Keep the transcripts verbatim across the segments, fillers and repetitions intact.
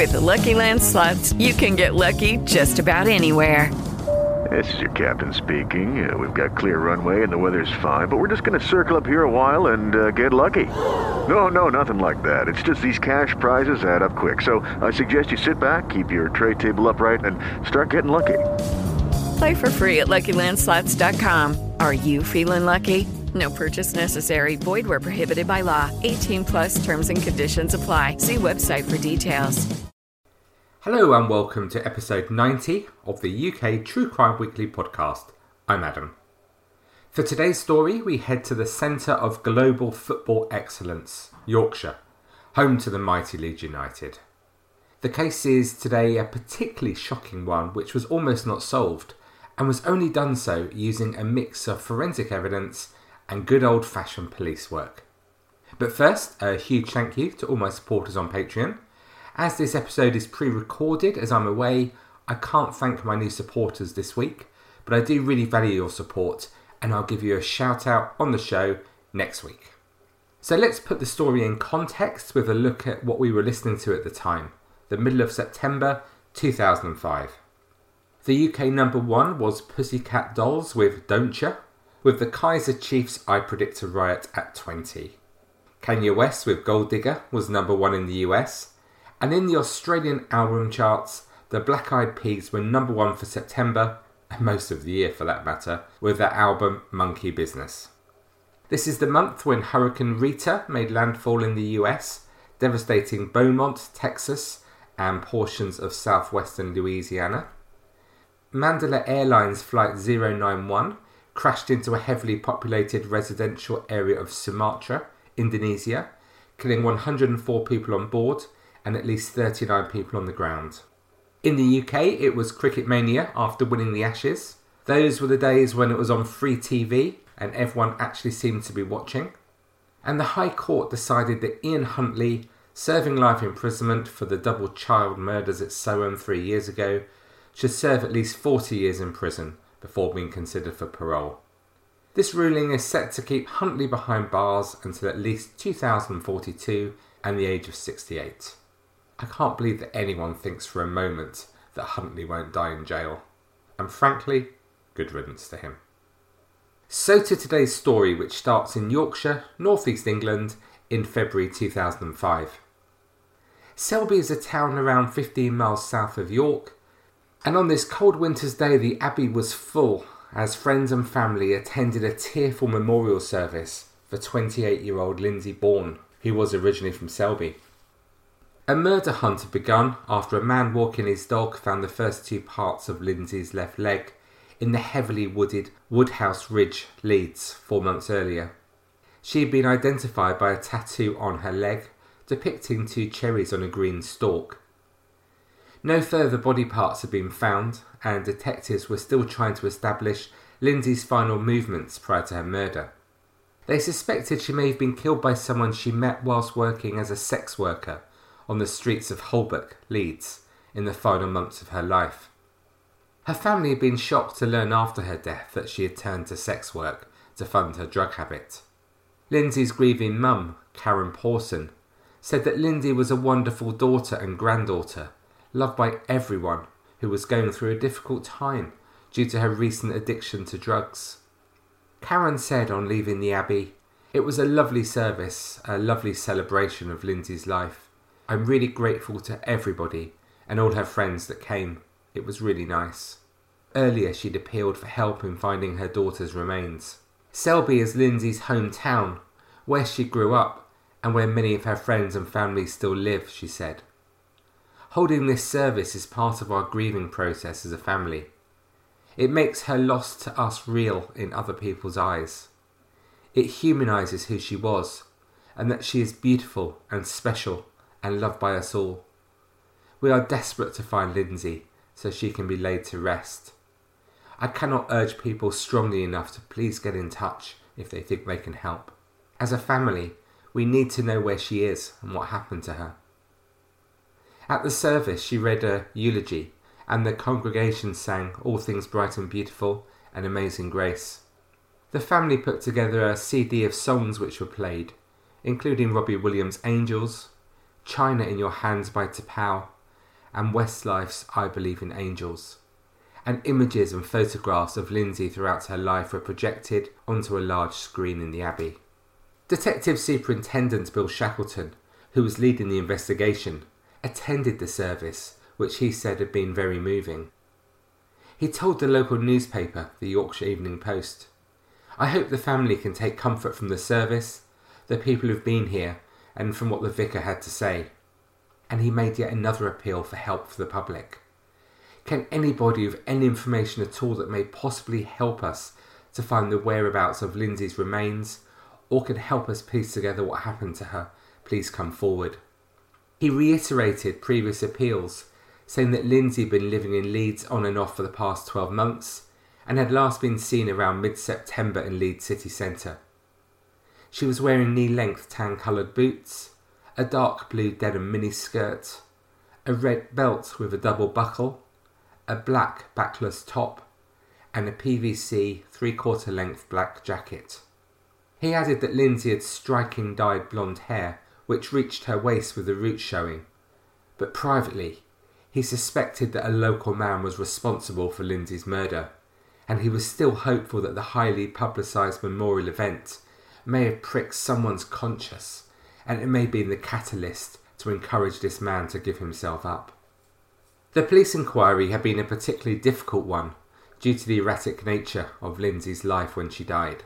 With the Lucky Land Slots, you can get lucky just about anywhere. This is your captain speaking. Uh, we've got clear runway and the weather's fine, but we're just going to circle up here a while and uh, get lucky. No, no, nothing like that. It's just these cash prizes add up quick. So I suggest you sit back, keep your tray table upright, and start getting lucky. Play for free at Lucky Land Slots dot com. Are you feeling lucky? No purchase necessary. Void where prohibited by law. eighteen plus terms and conditions apply. See website for details. Hello and welcome to episode ninety of the U K True Crime Weekly podcast. I'm Adam. For today's story, we head to the centre of global football excellence, Yorkshire, home to the mighty Leeds United. The case is today a particularly shocking one which was almost not solved and was only done so using a mix of forensic evidence and good old-fashioned police work. But first, a huge thank you to all my supporters on Patreon. As this episode is pre-recorded as I'm away, I can't thank my new supporters this week, but I do really value your support and I'll give you a shout out on the show next week. So let's put the story in context with a look at what we were listening to at the time, the middle of September two thousand five. The U K number one was Pussycat Dolls with Don't Ya, with the Kaiser Chiefs I Predict a Riot at twenty. Kanye West with Gold Digger was number one in the U S, and in the Australian album charts, the Black Eyed Peas were number one for September, and most of the year for that matter, with their album Monkey Business. This is the month when Hurricane Rita made landfall in the U S, devastating Beaumont, Texas, and portions of southwestern Louisiana. Mandela Airlines Flight zero nine one crashed into a heavily populated residential area of Sumatra, Indonesia, killing one hundred four people on board and at least thirty-nine people on the ground. In the U K, it was Cricket Mania after winning the Ashes. Those were the days when it was on free T V and everyone actually seemed to be watching. And the High Court decided that Ian Huntley, serving life imprisonment for the double child murders at Soham three years ago, should serve at least forty years in prison before being considered for parole. This ruling is set to keep Huntley behind bars until at least two thousand forty-two and the age of sixty-eight. I can't believe that anyone thinks for a moment that Huntley won't die in jail. And frankly, good riddance to him. So to today's story, which starts in Yorkshire, North East England, in February two thousand five. Selby is a town around fifteen miles south of York, and on this cold winter's day the abbey was full as friends and family attended a tearful memorial service for twenty-eight-year-old Lindsay Bourne, who was originally from Selby. A murder hunt had begun after a man walking his dog found the first two parts of Lindsay's left leg in the heavily wooded Woodhouse Ridge, Leeds, four months earlier. She had been identified by a tattoo on her leg depicting two cherries on a green stalk. No further body parts had been found, and detectives were still trying to establish Lindsay's final movements prior to her murder. They suspected she may have been killed by someone she met whilst working as a sex worker on the streets of Holbrook, Leeds, in the final months of her life. Her family had been shocked to learn after her death that she had turned to sex work to fund her drug habit. Lindsay's grieving mum, Karen Pawson, said that Lindsay was a wonderful daughter and granddaughter, loved by everyone, who was going through a difficult time due to her recent addiction to drugs. Karen said on leaving the abbey, "It was a lovely service, a lovely celebration of Lindsay's life. I'm really grateful to everybody and all her friends that came. It was really nice." Earlier she'd appealed for help in finding her daughter's remains. Selby is Lindsay's hometown, where she grew up and where many of her friends and family still live, she said. Holding this service is part of our grieving process as a family. It makes her loss to us real in other people's eyes. It humanises who she was, and that she is beautiful and special and loved by us all. We are desperate to find Lindsay so she can be laid to rest. I cannot urge people strongly enough to please get in touch if they think they can help. As a family, we need to know where she is and what happened to her. At the service, she read a eulogy, and the congregation sang All Things Bright and Beautiful and Amazing Grace. The family put together a C D of songs which were played, including Robbie Williams' Angels, China in Your Hands by T'Pau, and Westlife's I Believe in Angels, and images and photographs of Lindsay throughout her life were projected onto a large screen in the Abbey. Detective Superintendent Bill Shackleton, who was leading the investigation, attended the service, which he said had been very moving. He told the local newspaper, the Yorkshire Evening Post, "I hope the family can take comfort from the service, the people who've been here, and from what the vicar had to say." And he made yet another appeal for help for the public. Can anybody with any information at all that may possibly help us to find the whereabouts of Lindsay's remains, or can help us piece together what happened to her, please come forward. He reiterated previous appeals, saying that Lindsay had been living in Leeds on and off for the past twelve months, and had last been seen around mid-September in Leeds city centre. She was wearing knee-length tan-coloured boots, a dark blue denim miniskirt, a red belt with a double buckle, a black backless top, and a P V C three-quarter length black jacket. He added that Lindsay had striking dyed blonde hair, which reached her waist with the roots showing, but privately, he suspected that a local man was responsible for Lindsay's murder, and he was still hopeful that the highly publicised memorial event may have pricked someone's conscience, and it may be the catalyst to encourage this man to give himself up. The police inquiry had been a particularly difficult one due to the erratic nature of Lindsay's life when she died.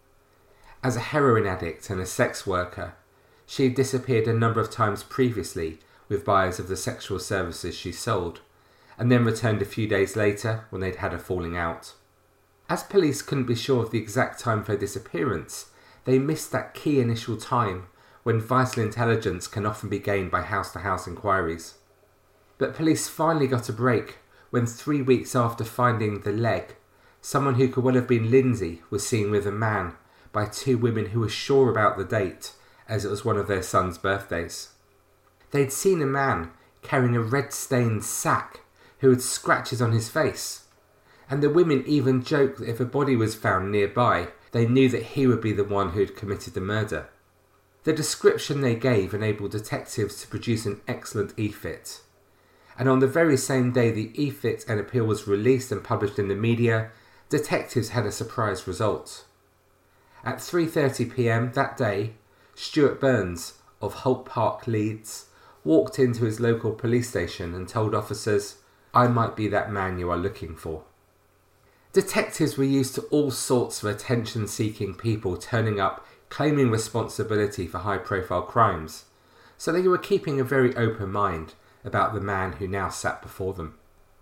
As a heroin addict and a sex worker, she had disappeared a number of times previously with buyers of the sexual services she sold, and then returned a few days later when they'd had a falling out. As police couldn't be sure of the exact time of her disappearance, they missed that key initial time when vital intelligence can often be gained by house-to-house inquiries. But police finally got a break when three weeks after finding the leg, someone who could well have been Lindsay was seen with a man by two women who were sure about the date, as it was one of their sons' birthdays. They'd seen a man carrying a red-stained sack who had scratches on his face, and the women even joked that if a body was found nearby, they knew that he would be the one who had committed the murder. The description they gave enabled detectives to produce an excellent e-fit, and on the very same day the e-fit and appeal was released and published in the media, detectives had a surprise result. At three thirty p m that day, Stuart Burns of Holt Park, Leeds, walked into his local police station and told officers, "I might be that man you are looking for." Detectives were used to all sorts of attention-seeking people turning up claiming responsibility for high-profile crimes, so they were keeping a very open mind about the man who now sat before them.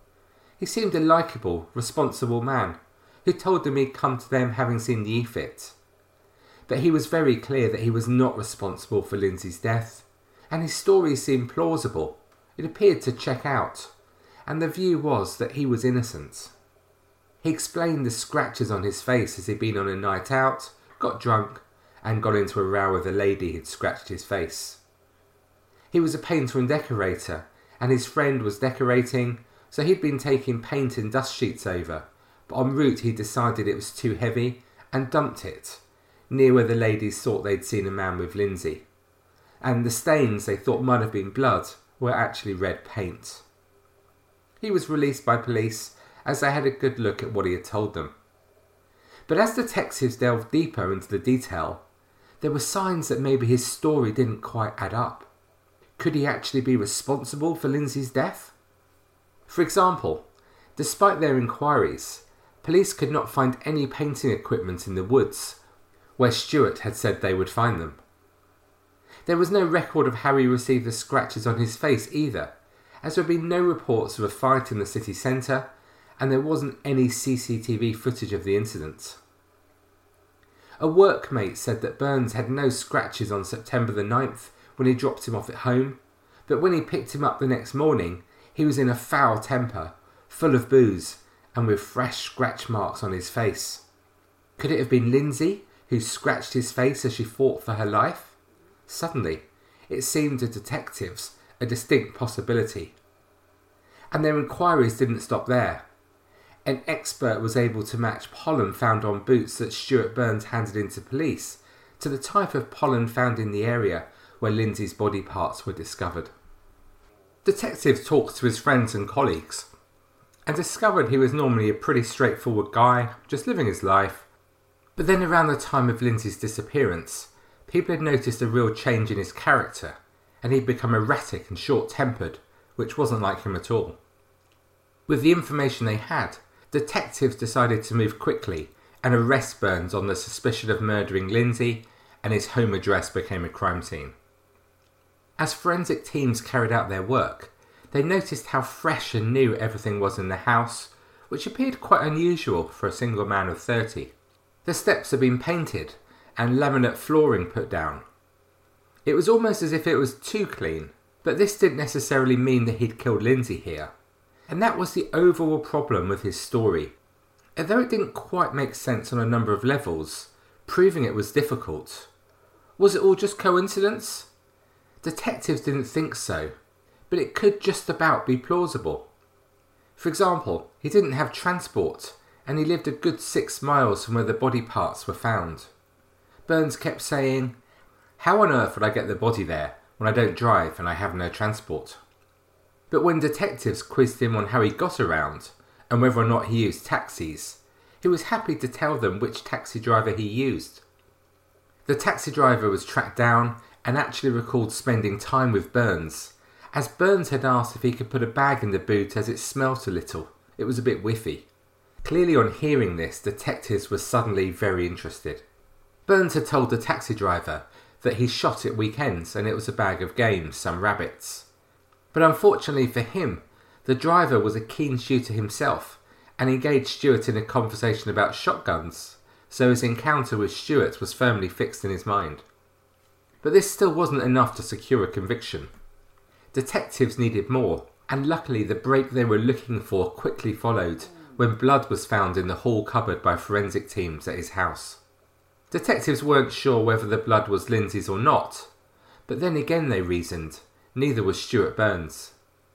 He seemed a likeable, responsible man who told them he'd come to them having seen the e-fit. But he was very clear that he was not responsible for Lindsay's death, and his story seemed plausible. It appeared to check out, and the view was that he was innocent. He explained the scratches on his face as he'd been on a night out, got drunk, and got into a row with a lady who'd scratched his face. He was a painter and decorator, and his friend was decorating, so he'd been taking paint and dust sheets over, but en route he decided it was too heavy and dumped it, near where the ladies thought they'd seen a man with Lindsay, and the stains they thought might have been blood were actually red paint. He was released by police as they had a good look at what he had told them. But as detectives delved deeper into the detail, there were signs that maybe his story didn't quite add up. Could he actually be responsible for Lindsay's death? For example, despite their inquiries, police could not find any painting equipment in the woods where Stuart had said they would find them. There was no record of how he received the scratches on his face either, as there had been no reports of a fight in the city centre, and there wasn't any C C T V footage of the incident. A workmate said that Burns had no scratches on September the ninth when he dropped him off at home, but when he picked him up the next morning, he was in a foul temper, full of booze, and with fresh scratch marks on his face. Could it have been Lindsay who scratched his face as she fought for her life? Suddenly, it seemed to detectives a distinct possibility. And their inquiries didn't stop there. An expert was able to match pollen found on boots that Stuart Burns handed in to police to the type of pollen found in the area where Lindsay's body parts were discovered. Detective talked to his friends and colleagues and discovered he was normally a pretty straightforward guy, just living his life. But then around the time of Lindsay's disappearance, people had noticed a real change in his character, and he'd become erratic and short-tempered, which wasn't like him at all. With the information they had, detectives decided to move quickly and arrest Burns on the suspicion of murdering Lindsay, and his home address became a crime scene. As forensic teams carried out their work, they noticed how fresh and new everything was in the house, which appeared quite unusual for a single man of thirty. The steps had been painted and laminate flooring put down. It was almost as if it was too clean, but this didn't necessarily mean that he'd killed Lindsay here. And that was the overall problem with his story. Although it didn't quite make sense on a number of levels, proving it was difficult. Was it all just coincidence? Detectives didn't think so, but it could just about be plausible. For example, he didn't have transport, and he lived a good six miles from where the body parts were found. Burns kept saying, "How on earth would I get the body there when I don't drive and I have no transport?" But when detectives quizzed him on how he got around and whether or not he used taxis, he was happy to tell them which taxi driver he used. The taxi driver was tracked down and actually recalled spending time with Burns, as Burns had asked if he could put a bag in the boot as it smelt a little. It was a bit whiffy. Clearly on hearing this, detectives were suddenly very interested. Burns had told the taxi driver that he shot at weekends and it was a bag of game, some rabbits. But unfortunately for him, the driver was a keen shooter himself and engaged Stewart in a conversation about shotguns, so his encounter with Stewart was firmly fixed in his mind. But this still wasn't enough to secure a conviction. Detectives needed more, and luckily the break they were looking for quickly followed when blood was found in the hall cupboard by forensic teams at his house. Detectives weren't sure whether the blood was Lindsay's or not, but then again they reasoned, neither was Stewart Burns.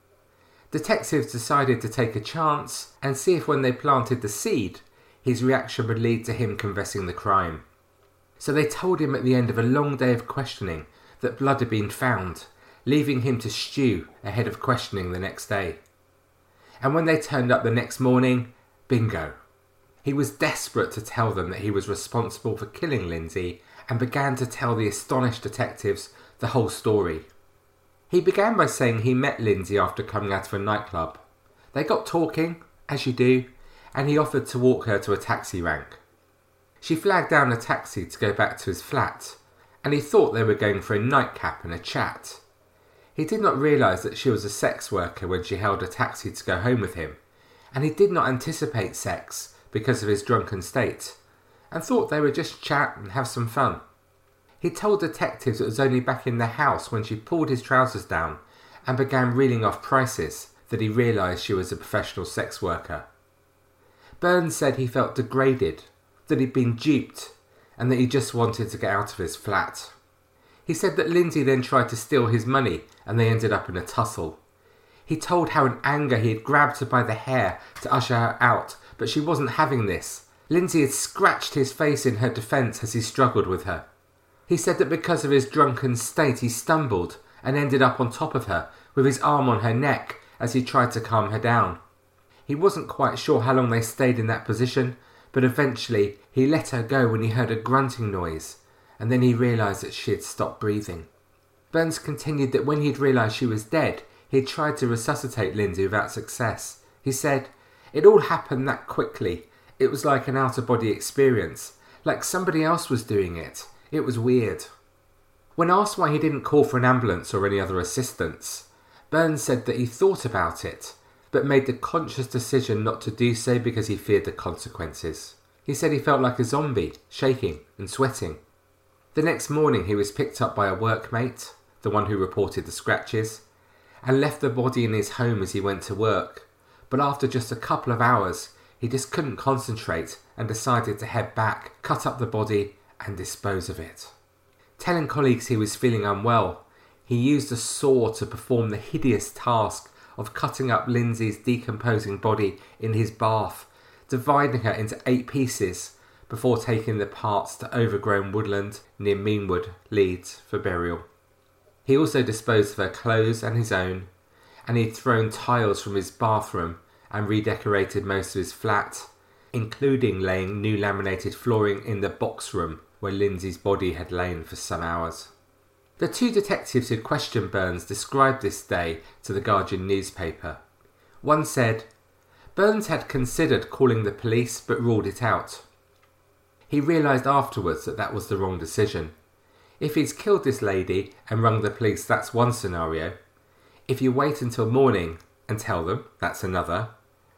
Detectives decided to take a chance and see if when they planted the seed, his reaction would lead to him confessing the crime. So they told him at the end of a long day of questioning that blood had been found, leaving him to stew ahead of questioning the next day. And when they turned up the next morning, bingo. He was desperate to tell them that he was responsible for killing Lindsay and began to tell the astonished detectives the whole story. He began by saying he met Lindsay after coming out of a nightclub. They got talking, as you do, and he offered to walk her to a taxi rank. She flagged down a taxi to go back to his flat, and he thought they were going for a nightcap and a chat. He did not realise that she was a sex worker when she hailed a taxi to go home with him, and he did not anticipate sex because of his drunken state, and thought they would just chat and have some fun. He told detectives it was only back in the house when she pulled his trousers down and began reeling off prices that he realised she was a professional sex worker. Burns said he felt degraded, that he'd been duped, and that he just wanted to get out of his flat. He said that Lindsay then tried to steal his money and they ended up in a tussle. He told how in anger he had grabbed her by the hair to usher her out, but she wasn't having this. Lindsay had scratched his face in her defence as he struggled with her. He said that because of his drunken state he stumbled and ended up on top of her with his arm on her neck as he tried to calm her down. He wasn't quite sure how long they stayed in that position, but eventually he let her go when he heard a grunting noise, and then he realised that she had stopped breathing. Burns continued that when he'd realised she was dead, he had tried to resuscitate Lindsay without success. He said, "It all happened that quickly. It was like an out-of-body experience, like somebody else was doing it. It was weird." When asked why he didn't call for an ambulance or any other assistance, Burns said that he thought about it, but made the conscious decision not to do so because he feared the consequences. He said he felt like a zombie, shaking and sweating. The next morning he was picked up by a workmate, the one who reported the scratches, and left the body in his home as he went to work. But after just a couple of hours, he just couldn't concentrate and decided to head back, cut up the body and dispose of it. Telling colleagues he was feeling unwell, he used a saw to perform the hideous task of cutting up Lindsay's decomposing body in his bath, dividing her into eight pieces before taking the parts to overgrown woodland near Meanwood, Leeds, for burial. He also disposed of her clothes and his own, and he'd thrown tiles from his bathroom and redecorated most of his flat, including laying new laminated flooring in the box room where Lindsay's body had lain for some hours. The two detectives who questioned Burns described this day to the Guardian newspaper. One said, Burns had considered calling the police but ruled it out. He realised afterwards that that was the wrong decision. If he's killed this lady and rung the police, that's one scenario. If you wait until morning and tell them, that's another.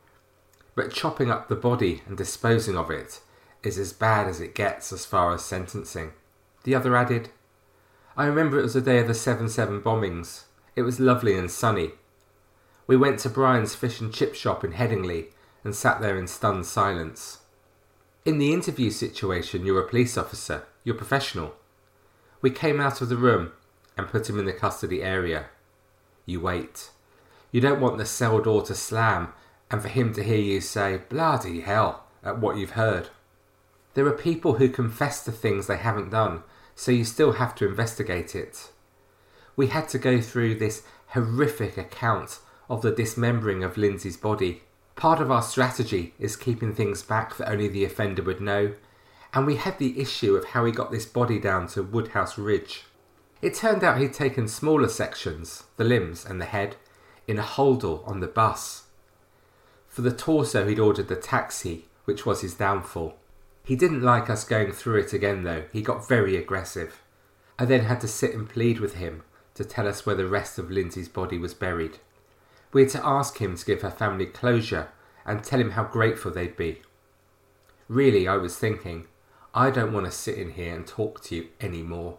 But chopping up the body and disposing of it is as bad as it gets as far as sentencing. The other added, I remember it was the day of the seven seven bombings. It was lovely and sunny. We went to Brian's fish and chip shop in Headingley and sat there in stunned silence. In the interview situation, you're a police officer. You're professional. We came out of the room and put him in the custody area. You wait. You don't want the cell door to slam and for him to hear you say, bloody hell, at what you've heard. There are people who confess to things they haven't done, so you still have to investigate it. We had to go through this horrific account of the dismembering of Lindsay's body. Part of our strategy is keeping things back that only the offender would know, and we had the issue of how he got this body down to Woodhouse Ridge. It turned out he'd taken smaller sections, the limbs and the head, in a holdall on the bus. For the torso he'd ordered the taxi, which was his downfall. He didn't like us going through it again though, he got very aggressive. I then had to sit and plead with him to tell us where the rest of Lindsay's body was buried. We had to ask him to give her family closure and tell him how grateful they'd be. Really, I was thinking, I don't want to sit in here and talk to you anymore.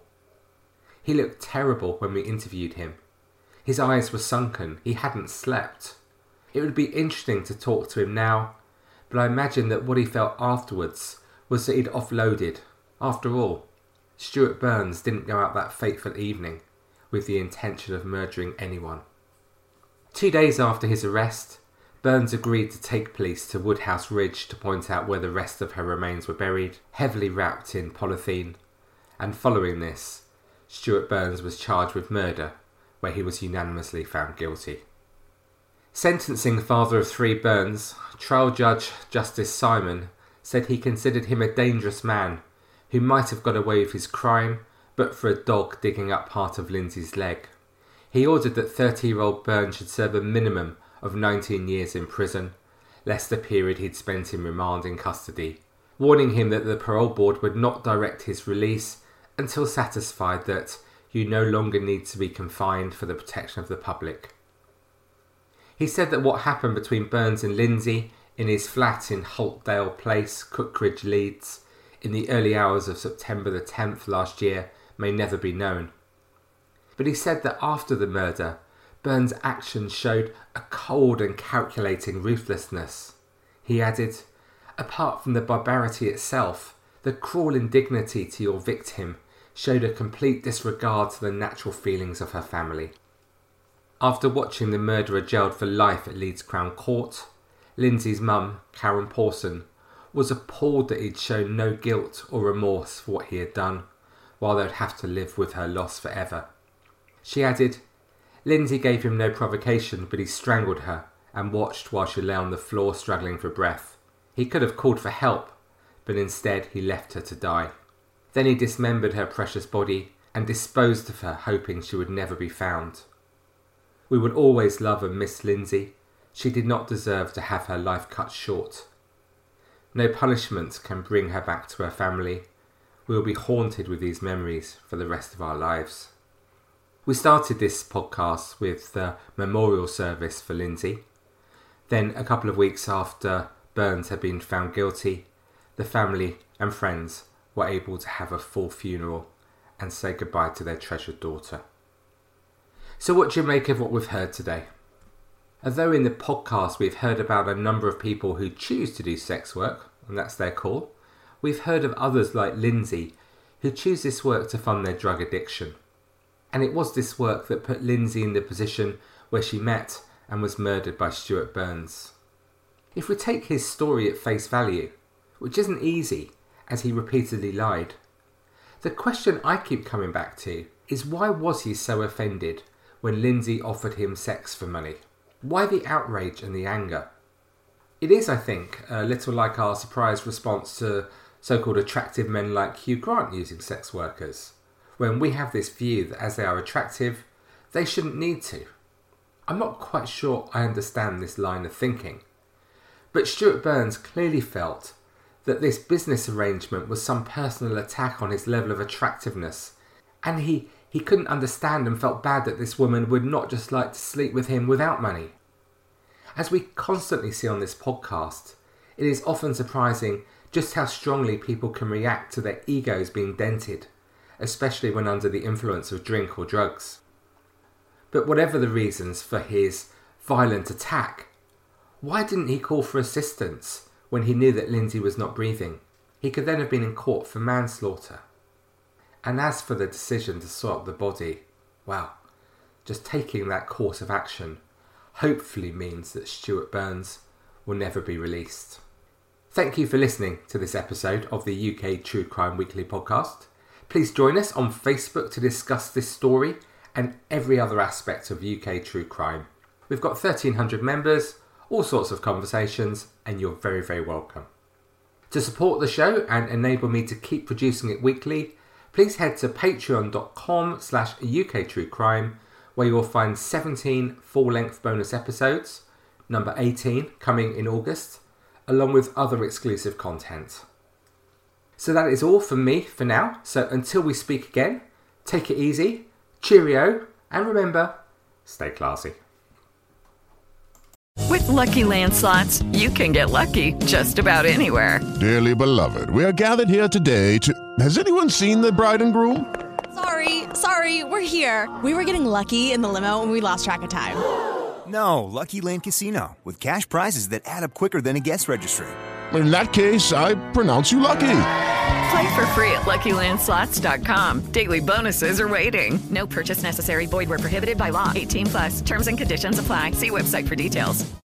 He looked terrible when we interviewed him. His eyes were sunken, he hadn't slept. It would be interesting to talk to him now, but I imagine that what he felt afterwards was that he'd offloaded. After all, Stuart Burns didn't go out that fateful evening with the intention of murdering anyone. Two days after his arrest, Burns agreed to take police to Woodhouse Ridge to point out where the rest of her remains were buried, heavily wrapped in polythene, and following this, Stuart Burns was charged with murder, where he was unanimously found guilty. Sentencing the father of three Burns, trial judge Justice Simon said he considered him a dangerous man who might have got away with his crime but for a dog digging up part of Lindsay's leg. He ordered that thirty-year-old Burns should serve a minimum of nineteen years in prison, less the period he'd spent in remand in custody, warning him that the parole board would not direct his release until satisfied that you no longer need to be confined for the protection of the public. He said that what happened between Burns and Lindsay in his flat in Holtdale Place, Cookridge, Leeds, in the early hours of September the tenth last year may never be known. But he said that after the murder, Burns' actions showed a cold and calculating ruthlessness. He added, apart from the barbarity itself, the cruel indignity to your victim showed a complete disregard to the natural feelings of her family. After watching the murderer jailed for life at Leeds Crown Court, Lindsay's mum, Karen Pawson, was appalled that he'd shown no guilt or remorse for what he had done, while they'd have to live with her loss forever. She added, Lindsay gave him no provocation, but he strangled her and watched while she lay on the floor struggling for breath. He could have called for help, but instead he left her to die. Then he dismembered her precious body and disposed of her, hoping she would never be found. We would always love and miss Lindsay. She did not deserve to have her life cut short. No punishment can bring her back to her family. We will be haunted with these memories for the rest of our lives. We started this podcast with the memorial service for Lindsay. Then, a couple of weeks after Burns had been found guilty, the family and friends were able to have a full funeral and say goodbye to their treasured daughter. So what do you make of what we've heard today? Although in the podcast we've heard about a number of people who choose to do sex work, and that's their call, we've heard of others like Lindsay who choose this work to fund their drug addiction. And it was this work that put Lindsay in the position where she met and was murdered by Stuart Burns. If we take his story at face value, which isn't easy as he repeatedly lied, the question I keep coming back to is why was he so offended when Lindsay offered him sex for money. Why the outrage and the anger? It is, I think, a little like our surprised response to so-called attractive men like Hugh Grant using sex workers, when we have this view that as they are attractive, they shouldn't need to. I'm not quite sure I understand this line of thinking, but Stuart Burns clearly felt that this business arrangement was some personal attack on his level of attractiveness, and he, he couldn't understand and felt bad that this woman would not just like to sleep with him without money. As we constantly see on this podcast, it is often surprising just how strongly people can react to their egos being dented, especially when under the influence of drink or drugs. But whatever the reasons for his violent attack, why didn't he call for assistance when he knew that Lindsay was not breathing? He could then have been in court for manslaughter. And as for the decision to sew up the body, well, just taking that course of action hopefully means that Stuart Burns will never be released. Thank you for listening to this episode of the U K True Crime Weekly podcast. Please join us on Facebook to discuss this story and every other aspect of U K true crime. We've got thirteen hundred members, all sorts of conversations, and you're very, very welcome. To support the show and enable me to keep producing it weekly, please head to patreon.com slash uktruecrime, where you'll find seventeen full-length bonus episodes, number eighteen coming in August, along with other exclusive content. So that is all from me for now. So until we speak again, take it easy, cheerio, and remember, stay classy. With Lucky Land Slots, you can get lucky just about anywhere. Dearly beloved, we are gathered here today to... Has anyone seen the bride and groom? Sorry, sorry, we're here. We were getting lucky in the limo and we lost track of time. No, Lucky Land Casino, with cash prizes that add up quicker than a guest registry. In that case, I pronounce you lucky. Play for free at lucky land slots dot com. Daily bonuses are waiting. No purchase necessary. Void where prohibited by law. eighteen plus. Terms and conditions apply. See website for details.